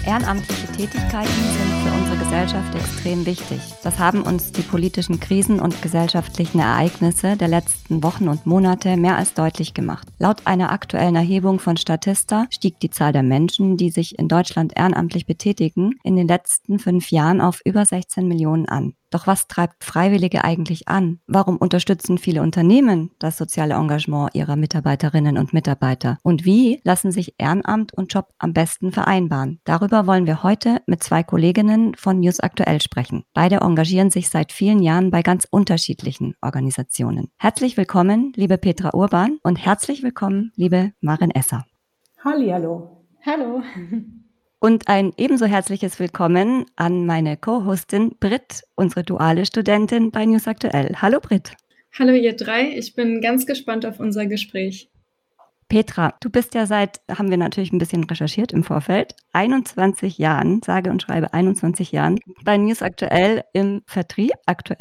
Ehrenamtliche Tätigkeiten sind für unsere Gesellschaft extrem wichtig. Das haben uns die politischen Krisen und gesellschaftlichen Ereignisse der letzten Wochen und Monate mehr als deutlich gemacht. Laut einer aktuellen Erhebung von Statista stieg die Zahl der Menschen, die sich in Deutschland ehrenamtlich betätigen, in den letzten 5 Jahren auf über 16 Millionen an. Doch was treibt Freiwillige eigentlich an? Warum unterstützen viele Unternehmen das soziale Engagement ihrer Mitarbeiterinnen und Mitarbeiter? Und wie lassen sich Ehrenamt und Job am besten vereinbaren? Darüber wollen wir heute mit 2 Kolleginnen von News Aktuell sprechen. Beide engagieren sich seit vielen Jahren bei ganz unterschiedlichen Organisationen. Herzlich willkommen, liebe Petra Urban, und herzlich willkommen, liebe Maren Esser. Hallihallo. Hallo. Und ein ebenso herzliches Willkommen an meine Co-Hostin Britt, unsere duale Studentin bei News Aktuell. Hallo Britt. Hallo ihr 3, ich bin ganz gespannt auf unser Gespräch. Petra, du bist ja haben wir natürlich ein bisschen recherchiert im Vorfeld, 21 Jahren, sage und schreibe 21 Jahren, bei News Aktuell im Vertrieb,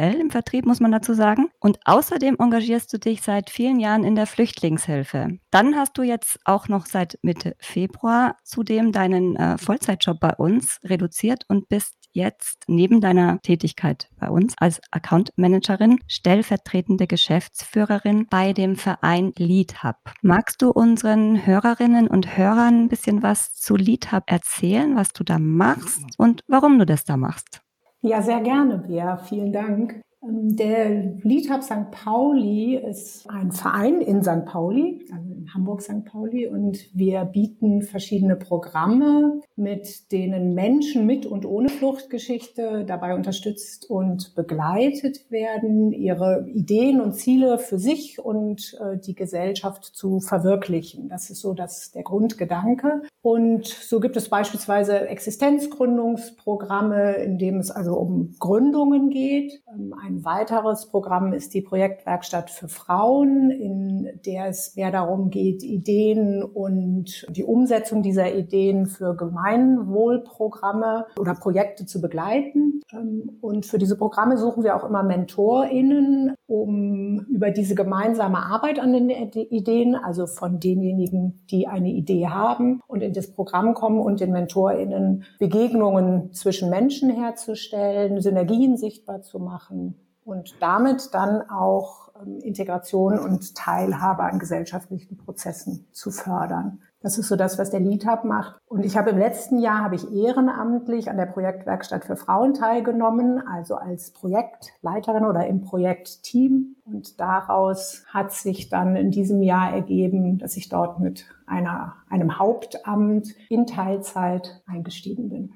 muss man dazu sagen. Und außerdem engagierst du dich seit vielen Jahren in der Flüchtlingshilfe. Dann hast du jetzt auch noch seit Mitte Februar zudem deinen Vollzeitjob bei uns reduziert und bist jetzt neben deiner Tätigkeit bei uns als Account Managerin stellvertretende Geschäftsführerin bei dem Verein LeadHub. Magst du unseren Hörerinnen und Hörern ein bisschen was zu LeadHub erzählen, was du da machst und warum du das da machst? Ja, sehr gerne, Bea. Vielen Dank. Der LeadHub St. Pauli ist ein Verein in St. Pauli, also in Hamburg St. Pauli, und wir bieten verschiedene Programme, mit denen Menschen mit und ohne Fluchtgeschichte dabei unterstützt und begleitet werden, ihre Ideen und Ziele für sich und die Gesellschaft zu verwirklichen. Das ist so der Grundgedanke. Und so gibt es beispielsweise Existenzgründungsprogramme, in dem es also um Gründungen geht. Ein weiteres Programm ist die Projektwerkstatt für Frauen, in der es mehr darum geht, Ideen und die Umsetzung dieser Ideen für Gemeinwohlprogramme oder Projekte zu begleiten. Und für diese Programme suchen wir auch immer MentorInnen, um über diese gemeinsame Arbeit an den Ideen, also von denjenigen, die eine Idee haben und in das Programm kommen, und den MentorInnen Begegnungen zwischen Menschen herzustellen, Synergien sichtbar zu machen und damit dann auch Integration und Teilhabe an gesellschaftlichen Prozessen zu fördern. Das ist so das, was der LeadHub macht. Und ich habe im letzten Jahr ehrenamtlich an der Projektwerkstatt für Frauen teilgenommen, also als Projektleiterin oder im Projektteam. Und daraus hat sich dann in diesem Jahr ergeben, dass ich dort mit einem Hauptamt in Teilzeit eingestiegen bin.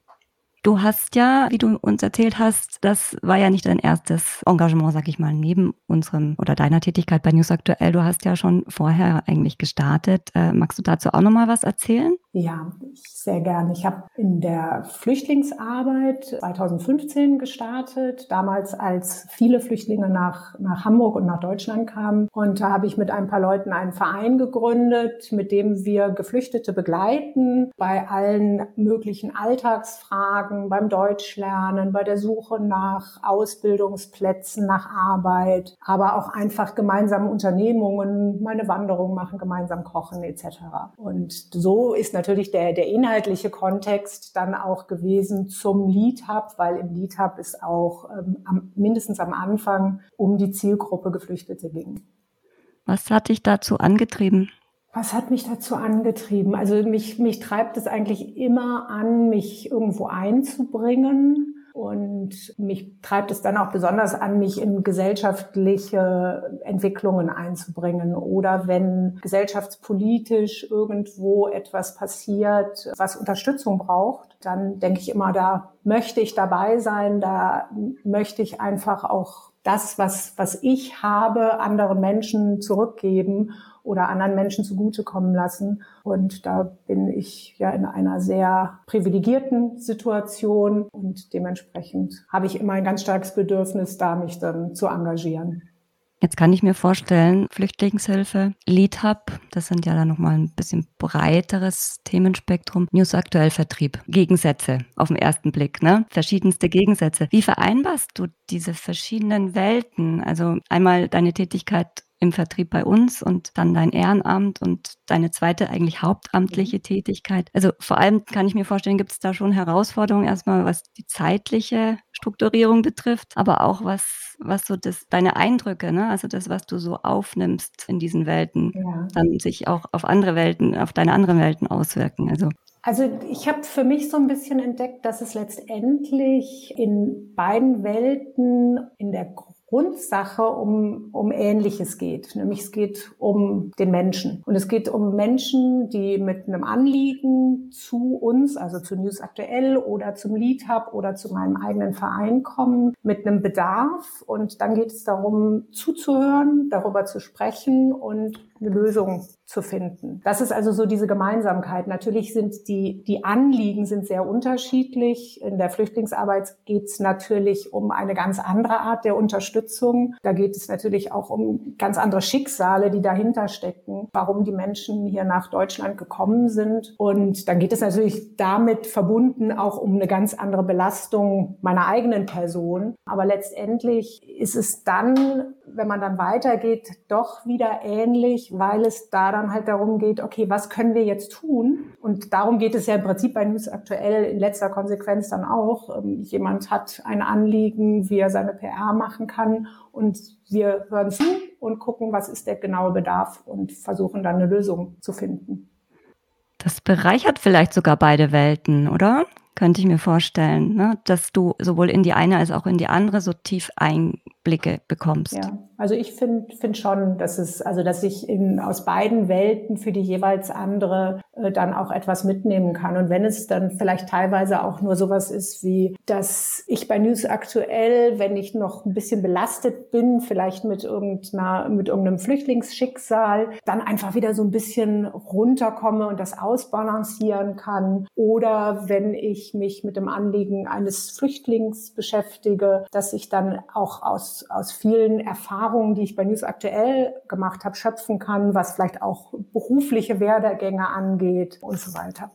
Du hast ja, wie du uns erzählt hast, das war ja nicht dein erstes Engagement, sag ich mal, neben unserem oder deiner Tätigkeit bei News Aktuell. Du hast ja schon vorher eigentlich gestartet. Magst du dazu auch nochmal was erzählen? Ja, sehr gerne. Ich habe in der Flüchtlingsarbeit 2015 gestartet, damals als viele Flüchtlinge nach Hamburg und nach Deutschland kamen. Und da habe ich mit ein paar Leuten einen Verein gegründet, mit dem wir Geflüchtete begleiten bei allen möglichen Alltagsfragen, beim Deutschlernen, bei der Suche nach Ausbildungsplätzen, nach Arbeit, aber auch einfach gemeinsam Unternehmungen, mal eine Wanderung machen, gemeinsam kochen etc. Und so ist natürlich der inhaltliche Kontext dann auch gewesen zum LeadHub, weil im LeadHub es auch mindestens am Anfang um die Zielgruppe Geflüchtete ging. Was hat dich dazu angetrieben? Was hat mich dazu angetrieben? Also mich treibt es eigentlich immer an, mich irgendwo einzubringen. Und mich treibt es dann auch besonders an, mich in gesellschaftliche Entwicklungen einzubringen. Oder wenn gesellschaftspolitisch irgendwo etwas passiert, was Unterstützung braucht, dann denke ich immer, da möchte ich dabei sein, da möchte ich einfach auch das, was ich habe, anderen Menschen zurückgeben oder anderen Menschen zugutekommen lassen. Und da bin ich ja in einer sehr privilegierten Situation und dementsprechend habe ich immer ein ganz starkes Bedürfnis, da mich dann zu engagieren. Jetzt kann ich mir vorstellen, Flüchtlingshilfe, LeadHub, das sind ja dann nochmal ein bisschen breiteres Themenspektrum. News Aktuell Vertrieb, Gegensätze auf den ersten Blick, ne? Verschiedenste Gegensätze. Wie vereinbarst du diese verschiedenen Welten? Also einmal deine Tätigkeit im Vertrieb bei uns und dann dein Ehrenamt und deine zweite eigentlich hauptamtliche Tätigkeit. Also vor allem kann ich mir vorstellen, gibt es da schon Herausforderungen erstmal, was die zeitliche Strukturierung betrifft, aber auch was so deine Eindrücke, ne? Also das, was du so aufnimmst in diesen Welten, dann sich auch auf andere Welten, auf deine anderen Welten auswirken. Also ich habe für mich so ein bisschen entdeckt, dass es letztendlich in beiden Welten in der Grundsache um Ähnliches geht. Nämlich es geht um den Menschen. Und es geht um Menschen, die mit einem Anliegen zu uns, also zu News Aktuell oder zum Lead Hub oder zu meinem eigenen Verein kommen, mit einem Bedarf. Und dann geht es darum, zuzuhören, darüber zu sprechen und eine Lösung zu finden. Das ist also so diese Gemeinsamkeit. Natürlich sind die Anliegen sind sehr unterschiedlich. In der Flüchtlingsarbeit geht es natürlich um eine ganz andere Art der Unterstützung. Da geht es natürlich auch um ganz andere Schicksale, die dahinter stecken, warum die Menschen hier nach Deutschland gekommen sind. Und dann geht es natürlich damit verbunden auch um eine ganz andere Belastung meiner eigenen Person. Aber letztendlich ist es dann, wenn man dann weitergeht, doch wieder ähnlich, weil es da dann halt darum geht, okay, was können wir jetzt tun? Und darum geht es ja im Prinzip bei News Aktuell in letzter Konsequenz dann auch. Jemand hat ein Anliegen, wie er seine PR machen kann und wir hören zu und gucken, was ist der genaue Bedarf und versuchen dann eine Lösung zu finden. Das bereichert vielleicht sogar beide Welten, oder? Könnte ich mir vorstellen, ne? Dass du sowohl in die eine als auch in die andere so tief Einblicke bekommst. Ja, also ich finde schon, dass ich aus beiden Welten für die jeweils andere dann auch etwas mitnehmen kann. Und wenn es dann vielleicht teilweise auch nur sowas ist wie, dass ich bei News Aktuell, wenn ich noch ein bisschen belastet bin, vielleicht mit irgendeinem Flüchtlingsschicksal, dann einfach wieder so ein bisschen runterkomme und das ausbalancieren kann. Oder wenn ich mich mit dem Anliegen eines Flüchtlings beschäftige, dass ich dann auch aus vielen Erfahrungen, die ich bei News Aktuell gemacht habe, schöpfen kann, was vielleicht auch berufliche Werdegänge angeht und so weiter.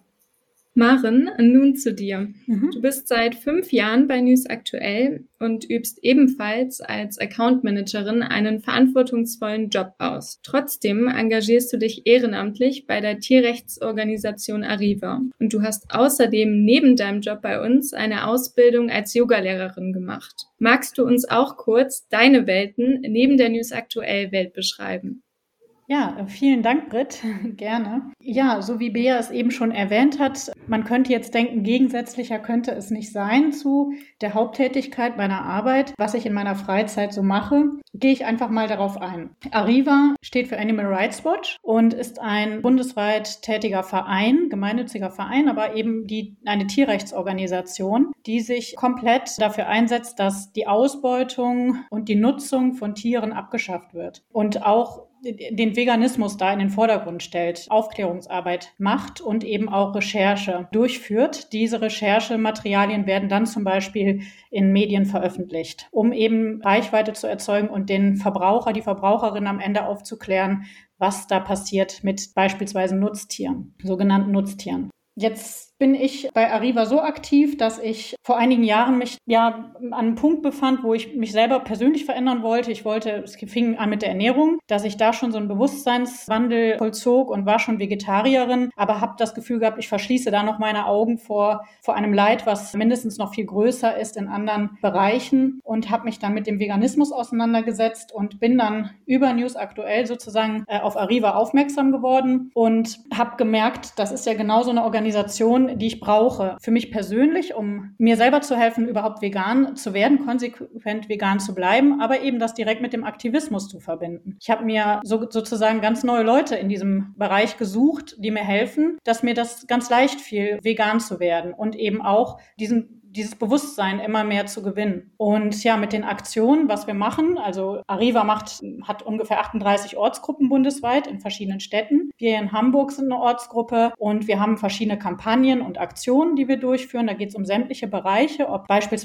Maren, nun zu dir. Du bist seit 5 Jahren bei News Aktuell und übst ebenfalls als Account Managerin einen verantwortungsvollen Job aus. Trotzdem engagierst du dich ehrenamtlich bei der Tierrechtsorganisation Arriva. Und du hast außerdem neben deinem Job bei uns eine Ausbildung als Yogalehrerin gemacht. Magst du uns auch kurz deine Welten neben der News Aktuell Welt beschreiben? Ja, vielen Dank, Britt. Gerne. Ja, so wie Bea es eben schon erwähnt hat, man könnte jetzt denken, gegensätzlicher könnte es nicht sein zu der Haupttätigkeit meiner Arbeit. Was ich in meiner Freizeit so mache, gehe ich einfach mal darauf ein. Arriva steht für Animal Rights Watch und ist ein bundesweit tätiger Verein, gemeinnütziger Verein, aber eben eine Tierrechtsorganisation, die sich komplett dafür einsetzt, dass die Ausbeutung und die Nutzung von Tieren abgeschafft wird und auch den Veganismus da in den Vordergrund stellt, Aufklärungsarbeit macht und eben auch Recherche durchführt. Diese Recherchematerialien werden dann zum Beispiel in Medien veröffentlicht, um eben Reichweite zu erzeugen und den Verbraucher, die Verbraucherin am Ende aufzuklären, was da passiert mit beispielsweise Nutztieren, sogenannten Nutztieren. Jetzt bin ich bei Arriva so aktiv, dass ich vor einigen Jahren mich an einem Punkt befand, wo ich mich selber persönlich verändern wollte. Es fing an mit der Ernährung, dass ich da schon so einen Bewusstseinswandel vollzog und war schon Vegetarierin, aber habe das Gefühl gehabt, ich verschließe da noch meine Augen vor einem Leid, was mindestens noch viel größer ist in anderen Bereichen und habe mich dann mit dem Veganismus auseinandergesetzt und bin dann über News Aktuell sozusagen auf Arriva aufmerksam geworden und habe gemerkt, das ist ja genau so eine Organisation, die ich brauche für mich persönlich, um mir selber zu helfen, überhaupt vegan zu werden, konsequent vegan zu bleiben, aber eben das direkt mit dem Aktivismus zu verbinden. Ich habe mir sozusagen ganz neue Leute in diesem Bereich gesucht, die mir helfen, dass mir das ganz leicht fiel, vegan zu werden und eben auch dieses Bewusstsein immer mehr zu gewinnen. Und ja, mit den Aktionen, was wir machen, also Arriva hat ungefähr 38 Ortsgruppen bundesweit in verschiedenen Städten. Wir in Hamburg sind eine Ortsgruppe und wir haben verschiedene Kampagnen und Aktionen, die wir durchführen. Da geht es um sämtliche Bereiche, ob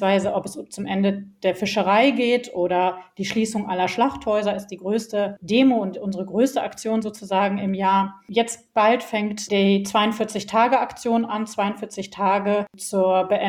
es zum Ende der Fischerei geht oder die Schließung aller Schlachthäuser ist die größte Demo und unsere größte Aktion sozusagen im Jahr. Jetzt bald fängt die 42-Tage-Aktion an, 42 Tage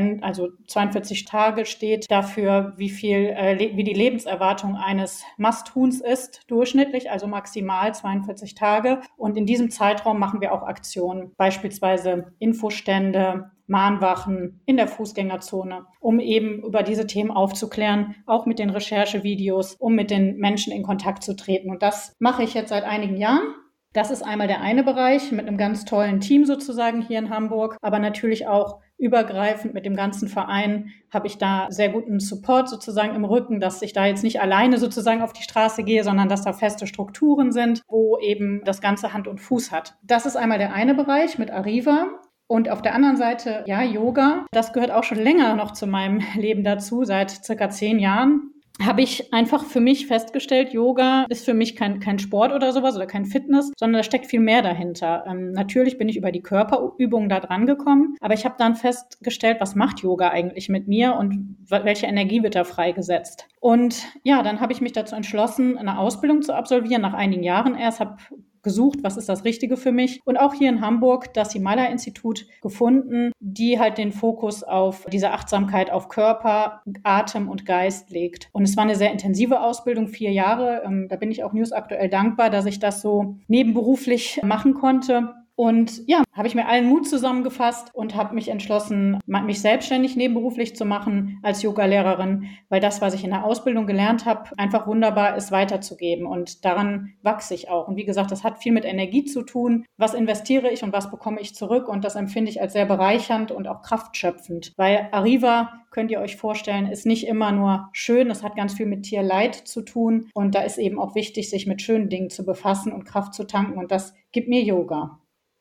Also 42 Tage steht dafür, wie die Lebenserwartung eines Masthuhns ist, durchschnittlich, also maximal 42 Tage. Und in diesem Zeitraum machen wir auch Aktionen, beispielsweise Infostände, Mahnwachen in der Fußgängerzone, um eben über diese Themen aufzuklären, auch mit den Recherchevideos, um mit den Menschen in Kontakt zu treten. Und das mache ich jetzt seit einigen Jahren. Das ist einmal der eine Bereich mit einem ganz tollen Team sozusagen hier in Hamburg, aber natürlich auch übergreifend mit dem ganzen Verein habe ich da sehr guten Support sozusagen im Rücken, dass ich da jetzt nicht alleine sozusagen auf die Straße gehe, sondern dass da feste Strukturen sind, wo eben das Ganze Hand und Fuß hat. Das ist einmal der eine Bereich mit Arriva. Und auf der anderen Seite, ja, Yoga, das gehört auch schon länger noch zu meinem Leben dazu, seit circa 10 Jahren. Habe ich einfach für mich festgestellt, Yoga ist für mich kein Sport oder sowas oder kein Fitness, sondern da steckt viel mehr dahinter. Natürlich bin ich über die Körperübungen da dran gekommen, aber ich habe dann festgestellt, was macht Yoga eigentlich mit mir und welche Energie wird da freigesetzt. Und ja, dann habe ich mich dazu entschlossen, eine Ausbildung zu absolvieren, nach einigen Jahren erst, habe gesucht, was ist das Richtige für mich. Und auch hier in Hamburg das Himalaya-Institut gefunden, die halt den Fokus auf diese Achtsamkeit auf Körper, Atem und Geist legt. Und es war eine sehr intensive Ausbildung, 4 Jahre. Da bin ich auch News aktuell dankbar, dass ich das so nebenberuflich machen konnte. Und ja, habe ich mir allen Mut zusammengefasst und habe mich entschlossen, mich selbstständig nebenberuflich zu machen als Yogalehrerin, weil das, was ich in der Ausbildung gelernt habe, einfach wunderbar ist, weiterzugeben. Und daran wachse ich auch. Und wie gesagt, das hat viel mit Energie zu tun. Was investiere ich und was bekomme ich zurück? Und das empfinde ich als sehr bereichernd und auch kraftschöpfend. Weil Arriva, könnt ihr euch vorstellen, ist nicht immer nur schön. Es hat ganz viel mit Tierleid zu tun. Und da ist eben auch wichtig, sich mit schönen Dingen zu befassen und Kraft zu tanken. Und das gibt mir Yoga.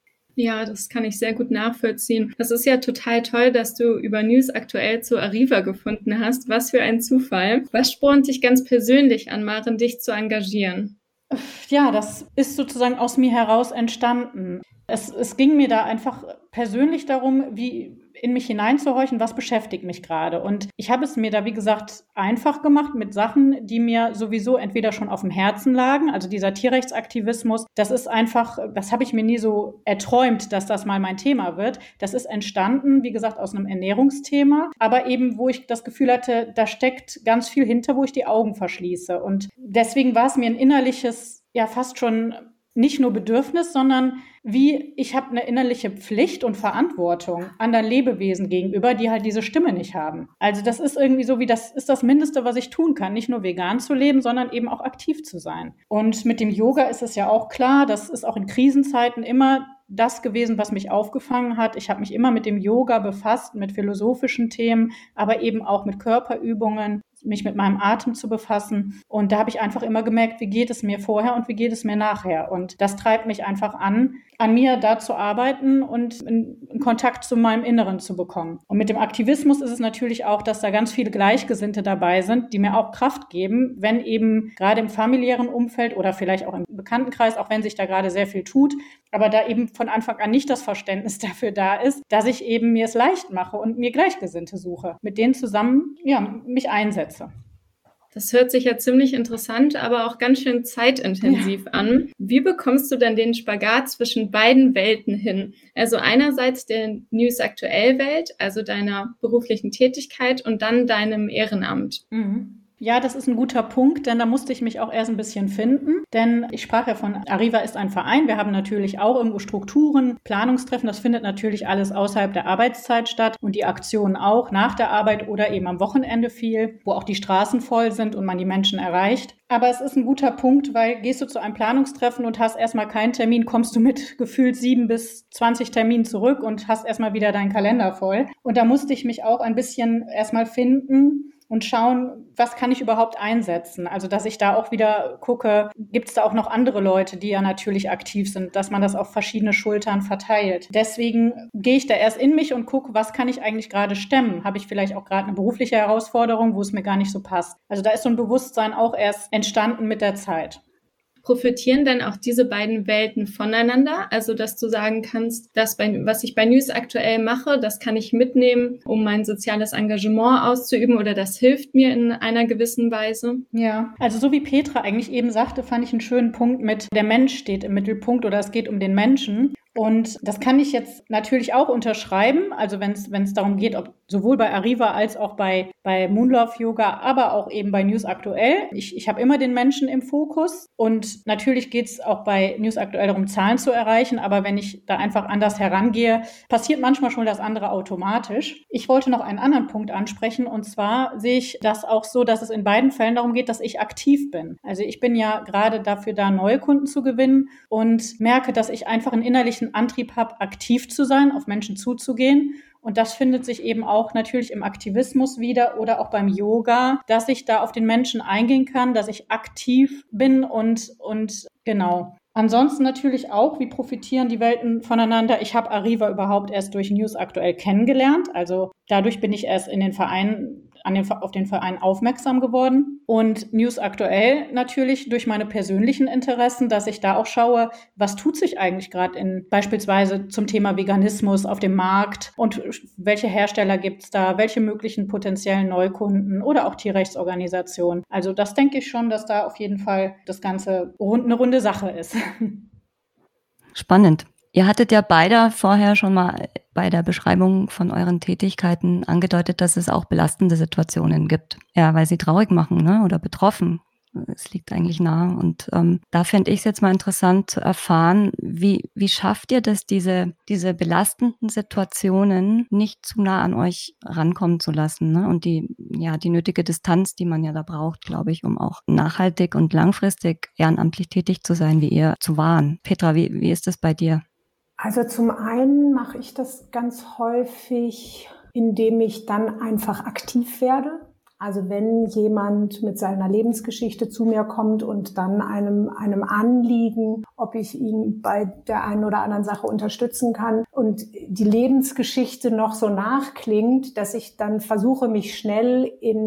Ja, das kann ich sehr gut nachvollziehen. Das ist ja total toll, dass du über News aktuell zu Arriva gefunden hast. Was für ein Zufall. Was spornt dich ganz persönlich an, Maren, dich zu engagieren? Ja, das ist sozusagen aus mir heraus entstanden. Es ging mir da einfach persönlich darum, wie in mich hineinzuhorchen, was beschäftigt mich gerade. Und ich habe es mir da, wie gesagt, einfach gemacht mit Sachen, die mir sowieso entweder schon auf dem Herzen lagen, also dieser Tierrechtsaktivismus, das ist einfach, das habe ich mir nie so erträumt, dass das mal mein Thema wird. Das ist entstanden, wie gesagt, aus einem Ernährungsthema, aber eben, wo ich das Gefühl hatte, da steckt ganz viel hinter, wo ich die Augen verschließe. Und deswegen war es mir ein innerliches, ja fast schon nicht nur Bedürfnis, sondern ich habe eine innerliche Pflicht und Verantwortung anderen Lebewesen gegenüber, die halt diese Stimme nicht haben. Also das ist irgendwie so, das ist das Mindeste, was ich tun kann, nicht nur vegan zu leben, sondern eben auch aktiv zu sein. Und mit dem Yoga ist es ja auch klar, das ist auch in Krisenzeiten immer das gewesen, was mich aufgefangen hat. Ich habe mich immer mit dem Yoga befasst, mit philosophischen Themen, aber eben auch mit Körperübungen, mich mit meinem Atem zu befassen. Und da habe ich einfach immer gemerkt, wie geht es mir vorher und wie geht es mir nachher. Und das treibt mich einfach an mir da zu arbeiten und in Kontakt zu meinem Inneren zu bekommen. Und mit dem Aktivismus ist es natürlich auch, dass da ganz viele Gleichgesinnte dabei sind, die mir auch Kraft geben, wenn eben gerade im familiären Umfeld oder vielleicht auch im Bekanntenkreis, auch wenn sich da gerade sehr viel tut, aber da eben von Anfang an nicht das Verständnis dafür da ist, dass ich eben mir es leicht mache und mir Gleichgesinnte suche, mit denen zusammen mich einsetze. Das hört sich ja ziemlich interessant, aber auch ganz schön zeitintensiv an. Wie bekommst du dann den Spagat zwischen beiden Welten hin? Also einerseits der News Aktuell Welt, also deiner beruflichen Tätigkeit und dann deinem Ehrenamt. Mhm. Ja, das ist ein guter Punkt, denn da musste ich mich auch erst ein bisschen finden. Denn ich sprach ja von, Arriva ist ein Verein. Wir haben natürlich auch irgendwo Strukturen, Planungstreffen. Das findet natürlich alles außerhalb der Arbeitszeit statt und die Aktionen auch nach der Arbeit oder eben am Wochenende viel, wo auch die Straßen voll sind und man die Menschen erreicht. Aber es ist ein guter Punkt, weil gehst du zu einem Planungstreffen und hast erstmal keinen Termin, kommst du mit gefühlt 7 bis 20 Terminen zurück und hast erstmal wieder deinen Kalender voll. Und da musste ich mich auch ein bisschen erstmal finden und schauen, was kann ich überhaupt einsetzen? Also, dass ich da auch wieder gucke, gibt es da auch noch andere Leute, die ja natürlich aktiv sind, dass man das auf verschiedene Schultern verteilt. Deswegen gehe ich da erst in mich und gucke, was kann ich eigentlich gerade stemmen? Habe ich vielleicht auch gerade eine berufliche Herausforderung, wo es mir gar nicht so passt? Also, da ist so ein Bewusstsein auch erst entstanden mit der Zeit. Profitieren dann auch diese beiden Welten voneinander? Also, dass du sagen kannst, was ich bei News aktuell mache, das kann ich mitnehmen, um mein soziales Engagement auszuüben oder das hilft mir in einer gewissen Weise? Ja, also so wie Petra eigentlich eben sagte, fand ich einen schönen Punkt mit, der Mensch steht im Mittelpunkt oder es geht um den Menschen. Und das kann ich jetzt natürlich auch unterschreiben, also wenn es darum geht, ob sowohl bei Arriva als auch bei Moonlove Yoga, aber auch eben bei News Aktuell. Ich habe immer den Menschen im Fokus und natürlich geht es auch bei News Aktuell darum, Zahlen zu erreichen, aber wenn ich da einfach anders herangehe, passiert manchmal schon das andere automatisch. Ich wollte noch einen anderen Punkt ansprechen und zwar sehe ich das auch so, dass es in beiden Fällen darum geht, dass ich aktiv bin. Also ich bin ja gerade dafür da, neue Kunden zu gewinnen und merke, dass ich einfach einen innerlichen Antrieb habe, aktiv zu sein, auf Menschen zuzugehen. Und das findet sich eben auch natürlich im Aktivismus wieder oder auch beim Yoga, dass ich da auf den Menschen eingehen kann, dass ich aktiv bin und genau. Ansonsten natürlich auch, wie profitieren die Welten voneinander? Ich habe Arriva überhaupt erst durch News Aktuell kennengelernt. Also dadurch bin ich erst in den Verein, auf den Verein aufmerksam geworden. Und News Aktuell natürlich durch meine persönlichen Interessen, dass ich da auch schaue, was tut sich eigentlich gerade beispielsweise zum Thema Veganismus auf dem Markt und welche Hersteller gibt es da, welche möglichen potenziellen Neukunden oder auch Tierrechtsorganisationen. Also das denke ich schon, dass da auf jeden Fall das Ganze eine runde Sache ist. Spannend. Ihr hattet ja beide vorher schon mal bei der Beschreibung von euren Tätigkeiten angedeutet, dass es auch belastende Situationen gibt. Ja, weil sie traurig machen, ne? Oder betroffen. Es liegt eigentlich nahe. Und da fände ich es jetzt mal interessant zu erfahren, wie schafft ihr das, diese belastenden Situationen nicht zu nah an euch rankommen zu lassen, ne? Und die nötige Distanz, die man ja da braucht, glaube ich, um auch nachhaltig und langfristig ehrenamtlich tätig zu sein, wie ihr zu wahren. Petra, wie ist das bei dir? Also zum einen mache ich das ganz häufig, indem ich dann einfach aktiv werde. Also wenn jemand mit seiner Lebensgeschichte zu mir kommt und dann einem Anliegen, ob ich ihn bei der einen oder anderen Sache unterstützen kann und die Lebensgeschichte noch so nachklingt, dass ich dann versuche, mich schnell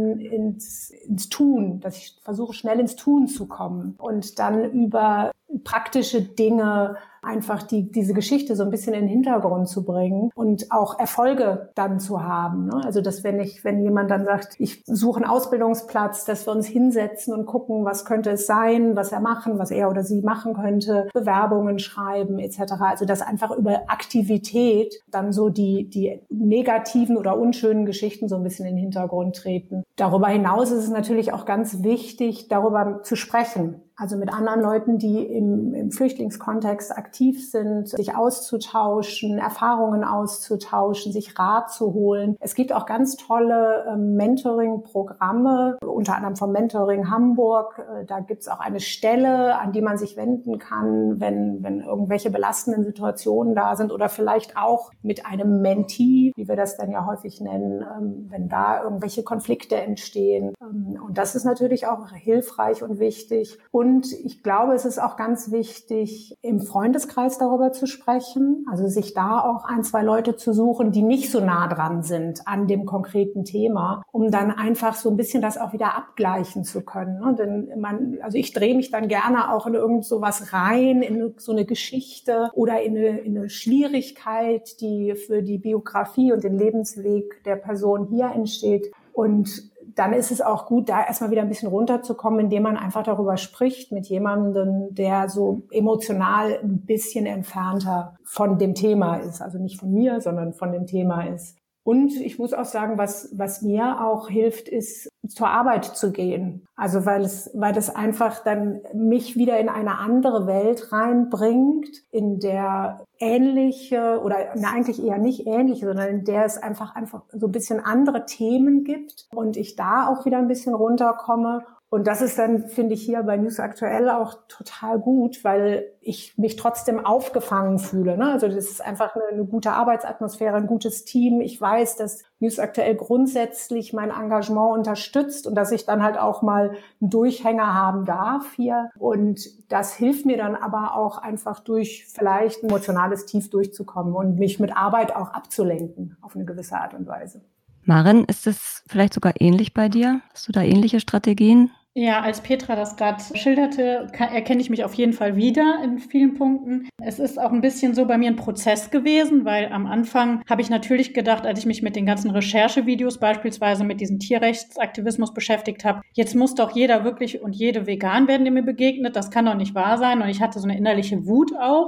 ins Tun, dass ich versuche, schnell ins Tun zu kommen und dann über praktische Dinge einfach diese Geschichte so ein bisschen in den Hintergrund zu bringen und auch Erfolge dann zu haben, ne? Also dass wenn jemand dann sagt, ich suche einen Ausbildungsplatz, dass wir uns hinsetzen und gucken, was könnte es sein, was er oder sie machen könnte, Bewerbungen schreiben etc. Also dass einfach über Aktivität dann so die negativen oder unschönen Geschichten so ein bisschen in den Hintergrund treten. Darüber hinaus ist es natürlich auch ganz wichtig, darüber zu sprechen. Also mit anderen Leuten, die im Flüchtlingskontext aktiv sind, sich auszutauschen, Erfahrungen auszutauschen, sich Rat zu holen. Es gibt auch ganz tolle Mentoring-Programme, unter anderem vom Mentoring Hamburg. Da gibt's auch eine Stelle, an die man sich wenden kann, wenn irgendwelche belastenden Situationen da sind oder vielleicht auch mit einem Mentee, wie wir das dann ja häufig nennen, wenn da irgendwelche Konflikte entstehen. Und das ist natürlich auch hilfreich und wichtig. Und ich glaube, es ist auch ganz wichtig, im Freundeskreis darüber zu sprechen, also sich da auch 1, 2 Leute zu suchen, die nicht so nah dran sind an dem konkreten Thema, um dann einfach so ein bisschen das auch wieder abgleichen zu können. Denn ich drehe mich dann gerne auch in irgend sowas rein, in so eine Geschichte oder in eine Schwierigkeit, die für die Biografie und den Lebensweg der Person hier entsteht. Und dann ist es auch gut, da erstmal wieder ein bisschen runterzukommen, indem man einfach darüber spricht mit jemandem, der so emotional ein bisschen entfernter von dem Thema ist. Also nicht von mir, sondern von dem Thema ist. Und ich muss auch sagen, was mir auch hilft, ist, zur Arbeit zu gehen. Also weil es einfach dann mich wieder in eine andere Welt reinbringt, in der ähnliche oder eigentlich eher nicht ähnliche, sondern in der es einfach so ein bisschen andere Themen gibt und ich da auch wieder ein bisschen runterkomme. Und das ist dann, finde ich, hier bei News Aktuell auch total gut, weil ich mich trotzdem aufgefangen fühle, ne? Also das ist einfach eine gute Arbeitsatmosphäre, ein gutes Team. Ich weiß, dass News Aktuell grundsätzlich mein Engagement unterstützt und dass ich dann halt auch mal einen Durchhänger haben darf hier. Und das hilft mir dann aber auch einfach durch vielleicht ein emotionales Tief durchzukommen und mich mit Arbeit auch abzulenken auf eine gewisse Art und Weise. Maren, ist es vielleicht sogar ähnlich bei dir? Hast du da ähnliche Strategien? Ja, als Petra das gerade schilderte, erkenne ich mich auf jeden Fall wieder in vielen Punkten. Es ist auch ein bisschen so bei mir ein Prozess gewesen, weil am Anfang habe ich natürlich gedacht, als ich mich mit den ganzen Recherchevideos beispielsweise mit diesem Tierrechtsaktivismus beschäftigt habe, jetzt muss doch jeder wirklich und jede vegan werden, der mir begegnet. Das kann doch nicht wahr sein. Und ich hatte so eine innerliche Wut auch und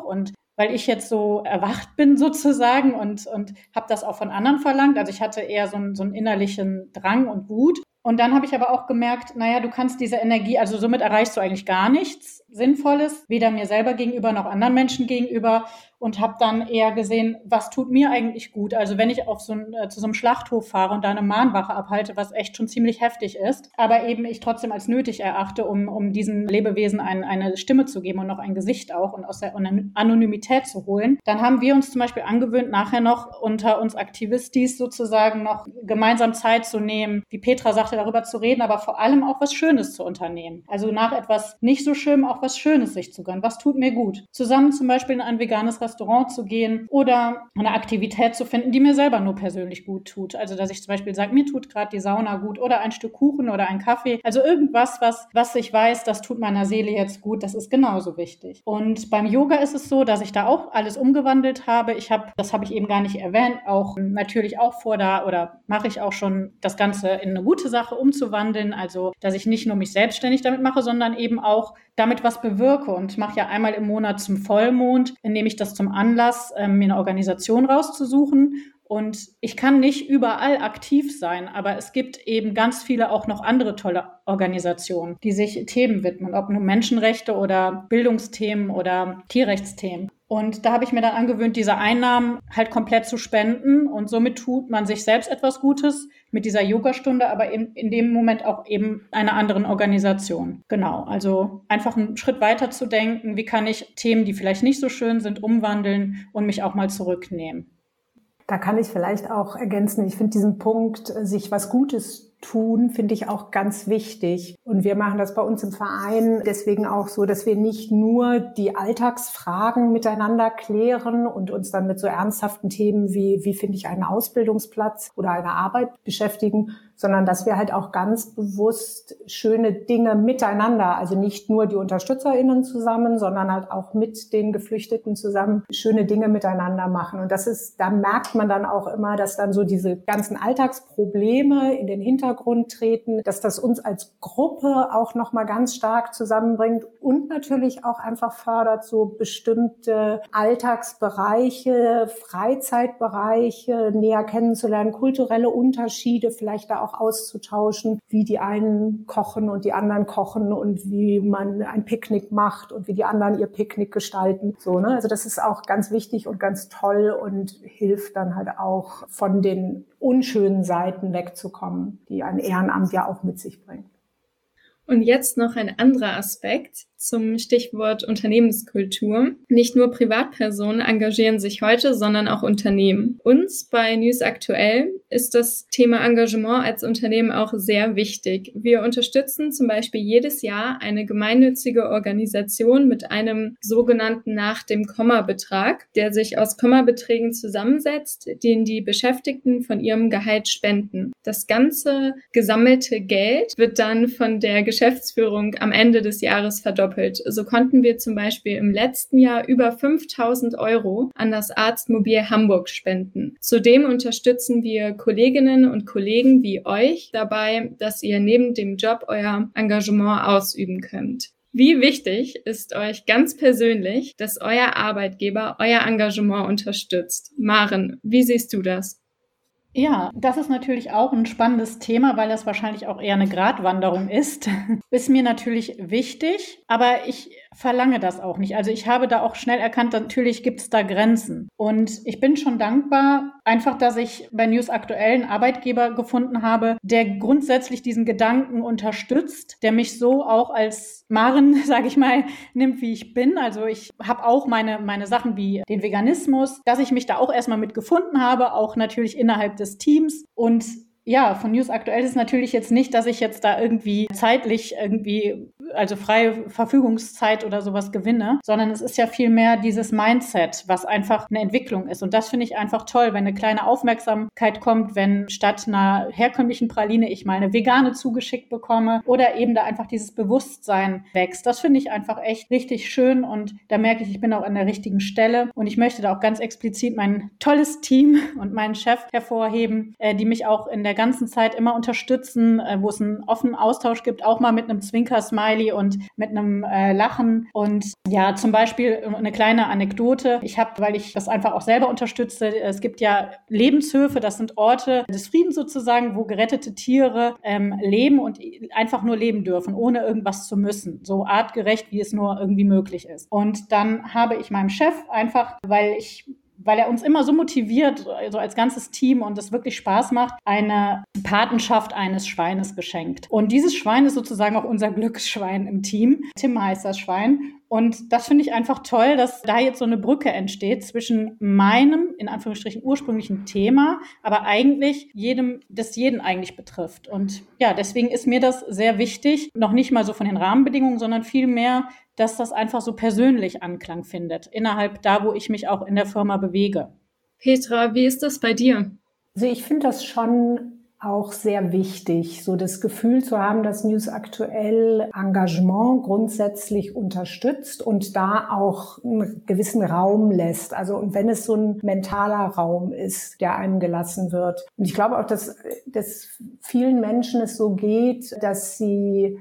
weil ich jetzt so erwacht bin sozusagen und habe das auch von anderen verlangt. Also ich hatte eher so einen innerlichen Drang und Wut. Und dann habe ich aber auch gemerkt, naja, du kannst diese Energie, also somit erreichst du eigentlich gar nichts Sinnvolles, weder mir selber gegenüber noch anderen Menschen gegenüber, und habe dann eher gesehen, was tut mir eigentlich gut. Also wenn ich zu so einem Schlachthof fahre und da eine Mahnwache abhalte, was echt schon ziemlich heftig ist, aber eben ich trotzdem als nötig erachte, um diesen Lebewesen eine Stimme zu geben und noch ein Gesicht auch und aus der Anonymität zu holen, dann haben wir uns zum Beispiel angewöhnt, nachher noch unter uns Aktivistis sozusagen noch gemeinsam Zeit zu nehmen, wie Petra sagte, darüber zu reden, aber vor allem auch was Schönes zu unternehmen. Also nach etwas nicht so Schönem auch was Schönes sich zu gönnen. Was tut mir gut? Zusammen zum Beispiel in ein veganes Restaurant zu gehen oder eine Aktivität zu finden, die mir selber nur persönlich gut tut. Also dass ich zum Beispiel sage, mir tut gerade die Sauna gut oder ein Stück Kuchen oder ein Kaffee. Also irgendwas, was ich weiß, das tut meiner Seele jetzt gut, das ist genauso wichtig. Und beim Yoga ist es so, dass ich da auch alles umgewandelt habe. Das habe ich eben gar nicht erwähnt, auch natürlich auch mache ich auch schon das Ganze in eine gute Sache umzuwandeln. Also dass ich nicht nur mich selbstständig damit mache, sondern eben auch damit was bewirke, und mache ja einmal im Monat zum Vollmond, nehme ich das zum Anlass, mir eine Organisation rauszusuchen. Und ich kann nicht überall aktiv sein, aber es gibt eben ganz viele auch noch andere tolle Organisationen, die sich Themen widmen, ob nun Menschenrechte oder Bildungsthemen oder Tierrechtsthemen. Und da habe ich mir dann angewöhnt, diese Einnahmen halt komplett zu spenden, und somit tut man sich selbst etwas Gutes mit dieser Yogastunde, aber in dem Moment auch eben einer anderen Organisation. Genau, also einfach einen Schritt weiter zu denken, wie kann ich Themen, die vielleicht nicht so schön sind, umwandeln und mich auch mal zurücknehmen. Da kann ich vielleicht auch ergänzen, ich finde diesen Punkt, sich was Gutes tun, finde ich auch ganz wichtig. Und wir machen das bei uns im Verein deswegen auch so, dass wir nicht nur die Alltagsfragen miteinander klären und uns dann mit so ernsthaften Themen wie finde ich einen Ausbildungsplatz oder eine Arbeit beschäftigen, sondern dass wir halt auch ganz bewusst schöne Dinge miteinander, also nicht nur die UnterstützerInnen zusammen, sondern halt auch mit den Geflüchteten zusammen schöne Dinge miteinander machen. Und da merkt man dann auch immer, dass dann so diese ganzen Alltagsprobleme in den Hintergrund treten, dass das uns als Gruppe auch nochmal ganz stark zusammenbringt und natürlich auch einfach fördert, so bestimmte Alltagsbereiche, Freizeitbereiche näher kennenzulernen, kulturelle Unterschiede vielleicht da auch auszutauschen, wie die einen kochen und die anderen kochen und wie man ein Picknick macht und wie die anderen ihr Picknick gestalten. So, ne? Also das ist auch ganz wichtig und ganz toll und hilft dann halt auch von den unschönen Seiten wegzukommen, die ein Ehrenamt ja auch mit sich bringt. Und jetzt noch ein anderer Aspekt zum Stichwort Unternehmenskultur. Nicht nur Privatpersonen engagieren sich heute, sondern auch Unternehmen. Uns bei News Aktuell ist das Thema Engagement als Unternehmen auch sehr wichtig. Wir unterstützen zum Beispiel jedes Jahr eine gemeinnützige Organisation mit einem sogenannten Nach-dem-Komma-Betrag, der sich aus Kommabeträgen zusammensetzt, den die Beschäftigten von ihrem Gehalt spenden. Das ganze gesammelte Geld wird dann von der Geschäftsführung am Ende des Jahres verdoppelt. So konnten wir zum Beispiel im letzten Jahr über 5.000 € an das Arztmobil Hamburg spenden. Zudem unterstützen wir Kolleginnen und Kollegen wie euch dabei, dass ihr neben dem Job euer Engagement ausüben könnt. Wie wichtig ist euch ganz persönlich, dass euer Arbeitgeber euer Engagement unterstützt? Maren, wie siehst du das? Ja, das ist natürlich auch ein spannendes Thema, weil das wahrscheinlich auch eher eine Gratwanderung ist. Ist mir natürlich wichtig, aber ich verlange das auch nicht. Also ich habe da auch schnell erkannt, natürlich gibt es da Grenzen. Und ich bin schon dankbar, einfach, dass ich bei News Aktuell einen Arbeitgeber gefunden habe, der grundsätzlich diesen Gedanken unterstützt, der mich so auch als Maren, sage ich mal, nimmt, wie ich bin. Also ich habe auch meine Sachen wie den Veganismus, dass ich mich da auch erstmal mit gefunden habe, auch natürlich innerhalb des Teams. Und ja, von News Aktuell ist natürlich jetzt nicht, dass ich jetzt da irgendwie zeitlich also freie Verfügungszeit oder sowas gewinne, sondern es ist ja vielmehr dieses Mindset, was einfach eine Entwicklung ist. Und das finde ich einfach toll, wenn eine kleine Aufmerksamkeit kommt, wenn statt einer herkömmlichen Praline ich mal eine vegane zugeschickt bekomme oder eben da einfach dieses Bewusstsein wächst. Das finde ich einfach echt richtig schön, und da merke ich bin auch an der richtigen Stelle, und ich möchte da auch ganz explizit mein tolles Team und meinen Chef hervorheben, die mich auch in der ganzen Zeit immer unterstützen, wo es einen offenen Austausch gibt, auch mal mit einem Zwinker-Smiley und mit einem Lachen. Und ja, zum Beispiel eine kleine Anekdote. Ich habe, weil ich das einfach auch selber unterstütze, es gibt ja Lebenshöfe, das sind Orte des Friedens sozusagen, wo gerettete Tiere leben und einfach nur leben dürfen, ohne irgendwas zu müssen. So artgerecht, wie es nur irgendwie möglich ist. Und dann habe ich meinem Chef einfach, weil er uns immer so motiviert, so als ganzes Team und es wirklich Spaß macht, eine Patenschaft eines Schweines geschenkt. Und dieses Schwein ist sozusagen auch unser Glücksschwein im Team. Tim heißt das Schwein. Und das finde ich einfach toll, dass da jetzt so eine Brücke entsteht zwischen meinem, in Anführungsstrichen, ursprünglichen Thema, aber eigentlich jeden eigentlich betrifft. Und ja, deswegen ist mir das sehr wichtig, noch nicht mal so von den Rahmenbedingungen, sondern vielmehr, dass das einfach so persönlich Anklang findet, innerhalb da, wo ich mich auch in der Firma bewege. Petra, wie ist das bei dir? Also ich finde das schon auch sehr wichtig, so das Gefühl zu haben, dass News Aktuell Engagement grundsätzlich unterstützt und da auch einen gewissen Raum lässt. Also und wenn es so ein mentaler Raum ist, der einem gelassen wird. Und ich glaube auch, dass vielen Menschen es so geht, dass sie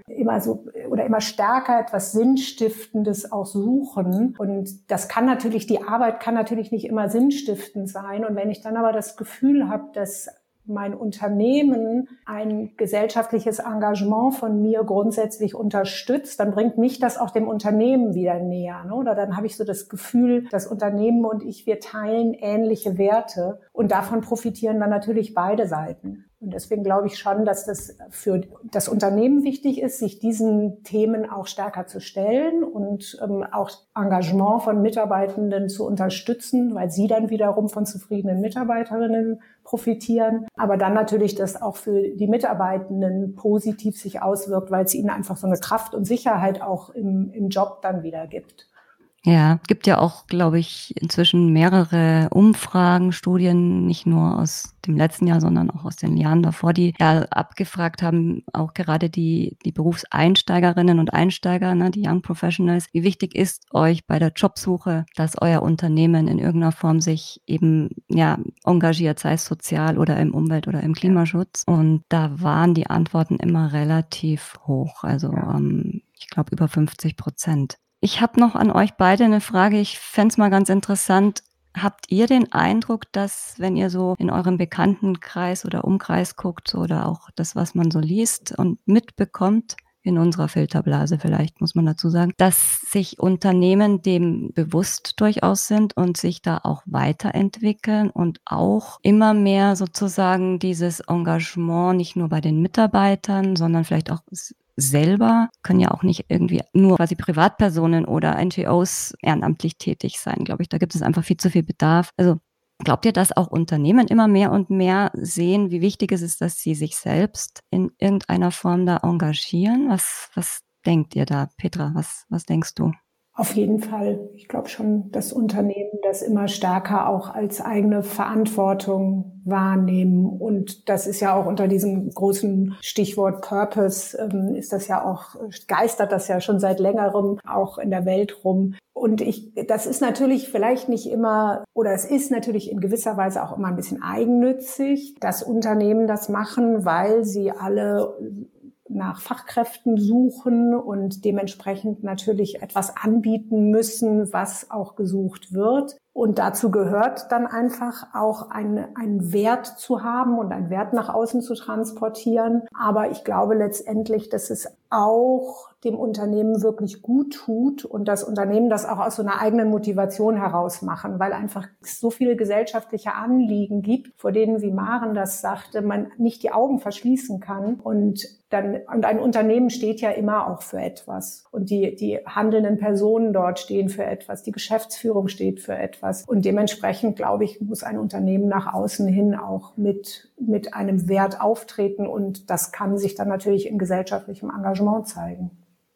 immer stärker etwas Sinnstiftendes auch suchen. Und das kann natürlich, die Arbeit kann natürlich nicht immer sinnstiftend sein. Und wenn ich dann aber das Gefühl habe, dass mein Unternehmen ein gesellschaftliches Engagement von mir grundsätzlich unterstützt, dann bringt mich das auch dem Unternehmen wieder näher. Ne? Oder dann habe ich so das Gefühl, das Unternehmen und ich, wir teilen ähnliche Werte und davon profitieren dann natürlich beide Seiten. Und deswegen glaube ich schon, dass das für das Unternehmen wichtig ist, sich diesen Themen auch stärker zu stellen und auch Engagement von Mitarbeitenden zu unterstützen, weil sie dann wiederum von zufriedenen Mitarbeiterinnen profitieren. Aber dann natürlich, dass auch für die Mitarbeitenden positiv sich auswirkt, weil es ihnen einfach so eine Kraft und Sicherheit auch im Job dann wieder gibt. Ja, gibt ja auch, glaube ich, inzwischen mehrere Umfragen, Studien, nicht nur aus dem letzten Jahr, sondern auch aus den Jahren davor, die ja abgefragt haben, auch gerade die Berufseinsteigerinnen und Einsteiger, ne, die Young Professionals. Wie wichtig ist euch bei der Jobsuche, dass euer Unternehmen in irgendeiner Form sich eben engagiert, sei es sozial oder im Umwelt- oder im Klimaschutz? Und da waren die Antworten immer relativ hoch, also ich glaube über 50%. Ich habe noch an euch beide eine Frage. Ich fände es mal ganz interessant. Habt ihr den Eindruck, dass, wenn ihr so in eurem Bekanntenkreis oder Umkreis guckt oder auch das, was man so liest und mitbekommt, in unserer Filterblase vielleicht, muss man dazu sagen, dass sich Unternehmen dem bewusst durchaus sind und sich da auch weiterentwickeln und auch immer mehr sozusagen dieses Engagement nicht nur bei den Mitarbeitern, sondern vielleicht auch selber, können ja auch nicht irgendwie nur quasi Privatpersonen oder NGOs ehrenamtlich tätig sein, glaube ich. Da gibt es einfach viel zu viel Bedarf. Also glaubt ihr, dass auch Unternehmen immer mehr und mehr sehen, wie wichtig es ist, dass sie sich selbst in irgendeiner Form da engagieren? Was denkt ihr da, Petra? Was denkst du? Auf jeden Fall. Ich glaube schon, dass Unternehmen das immer stärker auch als eigene Verantwortung wahrnehmen. Und das ist ja auch unter diesem großen Stichwort Purpose, ist das ja auch, geistert das ja schon seit längerem auch in der Welt rum. Und das ist natürlich vielleicht nicht immer, oder es ist natürlich in gewisser Weise auch immer ein bisschen eigennützig, dass Unternehmen das machen, weil sie alle nach Fachkräften suchen und dementsprechend natürlich etwas anbieten müssen, was auch gesucht wird. Und dazu gehört dann einfach auch einen Wert zu haben und einen Wert nach außen zu transportieren. Aber ich glaube letztendlich, dass es auch dem Unternehmen wirklich gut tut und das Unternehmen das auch aus so einer eigenen Motivation heraus machen, weil einfach so viele gesellschaftliche Anliegen gibt, vor denen, wie Maren das sagte, man nicht die Augen verschließen kann. Und ein Unternehmen steht ja immer auch für etwas. Und die handelnden Personen dort stehen für etwas. Die Geschäftsführung steht für etwas. Und dementsprechend, glaube ich, muss ein Unternehmen nach außen hin auch mit einem Wert auftreten. Und das kann sich dann natürlich in gesellschaftlichem Engagement zeigen.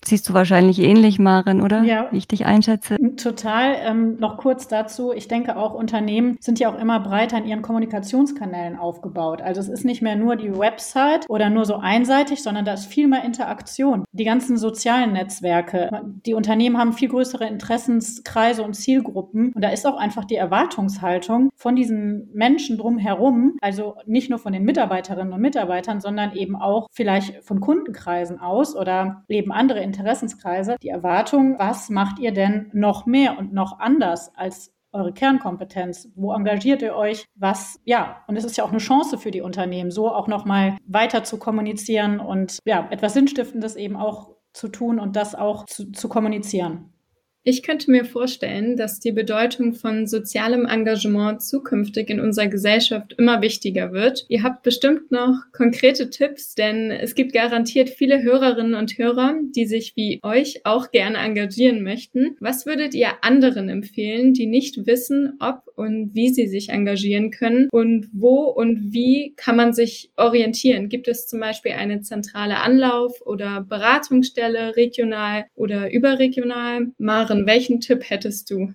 siehst du wahrscheinlich ähnlich, Maren, oder? Ja. Wie ich dich einschätze. Total. Noch kurz dazu. Ich denke auch, Unternehmen sind ja auch immer breiter in ihren Kommunikationskanälen aufgebaut. Also es ist nicht mehr nur die Website oder nur so einseitig, sondern da ist viel mehr Interaktion. Die ganzen sozialen Netzwerke. Die Unternehmen haben viel größere Interessenskreise und Zielgruppen. Und da ist auch einfach die Erwartungshaltung von diesen Menschen drumherum, also nicht nur von den Mitarbeiterinnen und Mitarbeitern, sondern eben auch vielleicht von Kundenkreisen aus oder eben andere Interessenskreise. Die Erwartung, was macht ihr denn noch mehr und noch anders als eure Kernkompetenz? Wo engagiert ihr euch? Was? Ja, und es ist ja auch eine Chance für die Unternehmen, so auch nochmal weiter zu kommunizieren und ja, etwas Sinnstiftendes eben auch zu tun und das auch zu kommunizieren. Ich könnte mir vorstellen, dass die Bedeutung von sozialem Engagement zukünftig in unserer Gesellschaft immer wichtiger wird. Ihr habt bestimmt noch konkrete Tipps, denn es gibt garantiert viele Hörerinnen und Hörer, die sich wie euch auch gerne engagieren möchten. Was würdet ihr anderen empfehlen, die nicht wissen, ob und wie sie sich engagieren können und wo und wie kann man sich orientieren? Gibt es zum Beispiel eine zentrale Anlauf- oder Beratungsstelle, regional oder überregional? Maren, welchen Tipp hättest du?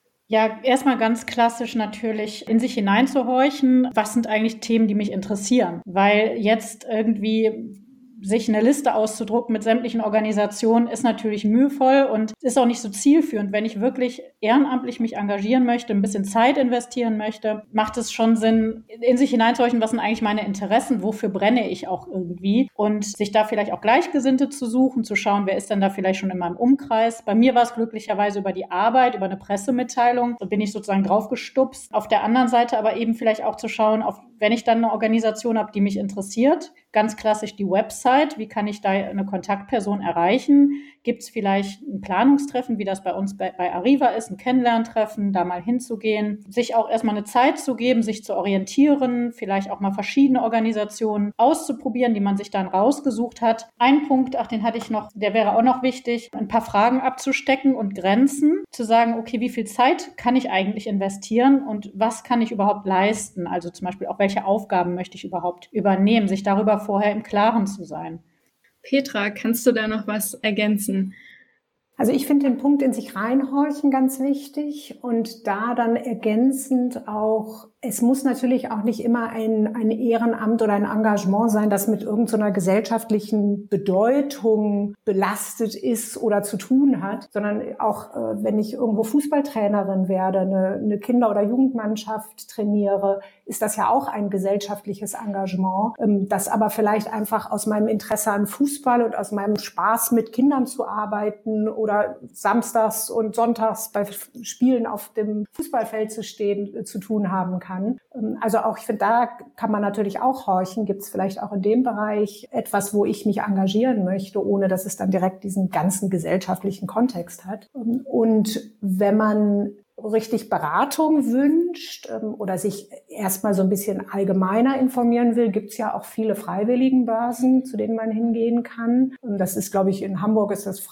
Ja, erstmal ganz klassisch natürlich in sich hineinzuhorchen. Was sind eigentlich Themen, die mich interessieren? Weil jetzt irgendwie sich eine Liste auszudrucken mit sämtlichen Organisationen ist natürlich mühevoll und ist auch nicht so zielführend. Wenn ich wirklich ehrenamtlich mich engagieren möchte, ein bisschen Zeit investieren möchte, macht es schon Sinn, in sich hineinzuhorchen, was sind eigentlich meine Interessen, wofür brenne ich auch irgendwie und sich da vielleicht auch Gleichgesinnte zu suchen, zu schauen, wer ist denn da vielleicht schon in meinem Umkreis. Bei mir war es glücklicherweise über die Arbeit, über eine Pressemitteilung, da bin ich sozusagen draufgestupst. Auf der anderen Seite aber eben vielleicht auch zu schauen, wenn ich dann eine Organisation habe, die mich interessiert, ganz klassisch die Website, wie kann ich da eine Kontaktperson erreichen? Gibt es vielleicht ein Planungstreffen, wie das bei uns bei Arriva ist, ein Kennenlerntreffen, da mal hinzugehen, sich auch erstmal eine Zeit zu geben, sich zu orientieren, vielleicht auch mal verschiedene Organisationen auszuprobieren, die man sich dann rausgesucht hat. Ein Punkt, den hatte ich noch, der wäre auch noch wichtig, ein paar Fragen abzustecken und Grenzen, zu sagen, okay, wie viel Zeit kann ich eigentlich investieren und was kann ich überhaupt leisten? Also zum Beispiel auch, welche Aufgaben möchte ich überhaupt übernehmen, sich darüber vorher im Klaren zu sein. Petra, kannst du da noch was ergänzen? Also ich finde den Punkt in sich reinhorchen ganz wichtig und da dann ergänzend auch, es muss natürlich auch nicht immer ein Ehrenamt oder ein Engagement sein, das mit irgendeiner gesellschaftlichen Bedeutung belastet ist oder zu tun hat, sondern auch, wenn ich irgendwo Fußballtrainerin werde, eine Kinder- oder Jugendmannschaft trainiere, ist das ja auch ein gesellschaftliches Engagement, das aber vielleicht einfach aus meinem Interesse an Fußball und aus meinem Spaß mit Kindern zu arbeiten oder samstags und sonntags bei Spielen auf dem Fußballfeld zu stehen, zu tun haben kann. Also auch, ich finde, da kann man natürlich auch horchen. Gibt es vielleicht auch in dem Bereich etwas, wo ich mich engagieren möchte, ohne dass es dann direkt diesen ganzen gesellschaftlichen Kontext hat. Und wenn man richtig Beratung wünscht oder sich erstmal so ein bisschen allgemeiner informieren will, gibt es ja auch viele Freiwilligenbörsen, zu denen man hingehen kann. Und das ist, glaube ich, in Hamburg ist das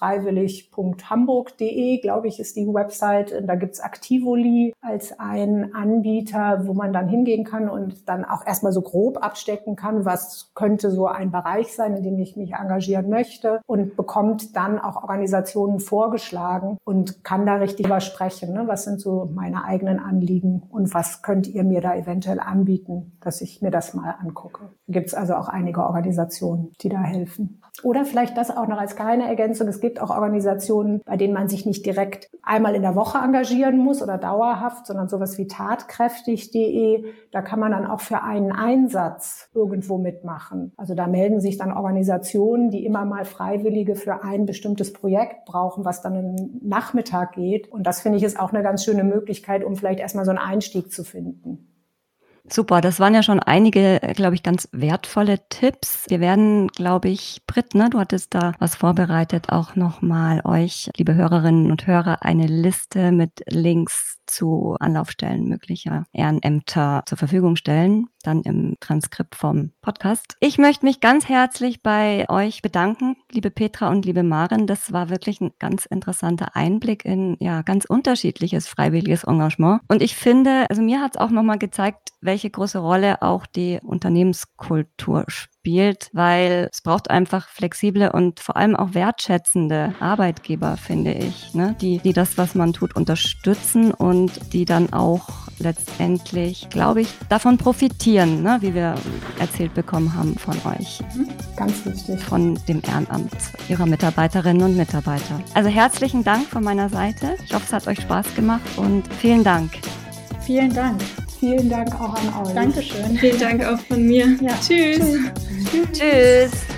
freiwillig.hamburg.de, glaube ich, ist die Website. Da gibt es Aktivoli als ein Anbieter, wo man dann hingehen kann und dann auch erstmal so grob abstecken kann, was könnte so ein Bereich sein, in dem ich mich engagieren möchte und bekommt dann auch Organisationen vorgeschlagen und kann da richtig drüber sprechen, ne? Was sind so meine eigenen Anliegen und was könnt ihr mir da eventuell anbieten, dass ich mir das mal angucke. Da gibt es also auch einige Organisationen, die da helfen. Oder vielleicht das auch noch als kleine Ergänzung. Es gibt auch Organisationen, bei denen man sich nicht direkt einmal in der Woche engagieren muss oder dauerhaft, sondern sowas wie tatkräftig.de. Da kann man dann auch für einen Einsatz irgendwo mitmachen. Also da melden sich dann Organisationen, die immer mal Freiwillige für ein bestimmtes Projekt brauchen, was dann einen Nachmittag geht. Und das finde ich ist auch eine ganz schöne Möglichkeit, um vielleicht erstmal so einen Einstieg zu finden. Super, das waren ja schon einige, glaube ich, ganz wertvolle Tipps. Wir werden, glaube ich, Britt, ne, du hattest da was vorbereitet, auch nochmal euch, liebe Hörerinnen und Hörer, eine Liste mit Links zu Anlaufstellen möglicher Ehrenämter zur Verfügung stellen, dann im Transkript vom Podcast. Ich möchte mich ganz herzlich bei euch bedanken, liebe Petra und liebe Maren. Das war wirklich ein ganz interessanter Einblick in ganz unterschiedliches freiwilliges Engagement. Und ich finde, also mir hat es auch nochmal gezeigt, welche große Rolle auch die Unternehmenskultur spielt. spielt, weil es braucht einfach flexible und vor allem auch wertschätzende Arbeitgeber, finde ich, ne? Die das, was man tut, unterstützen und die dann auch letztendlich, glaube ich, davon profitieren, ne? Wie wir erzählt bekommen haben von euch. Ganz wichtig. Von dem Ehrenamt ihrer Mitarbeiterinnen und Mitarbeiter. Also herzlichen Dank von meiner Seite. Ich hoffe, es hat euch Spaß gemacht und vielen Dank. Vielen Dank. Vielen Dank auch an euch. Dankeschön. Vielen Dank auch von mir. Ja. Tschüss. Tschüss.